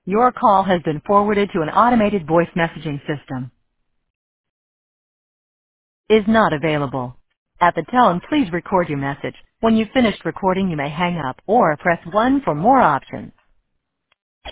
Your call has been forwarded to an automated voice messaging system. Is not available. At the tone, please record your message. When you've finished recording, you may hang up or press 1 for more options.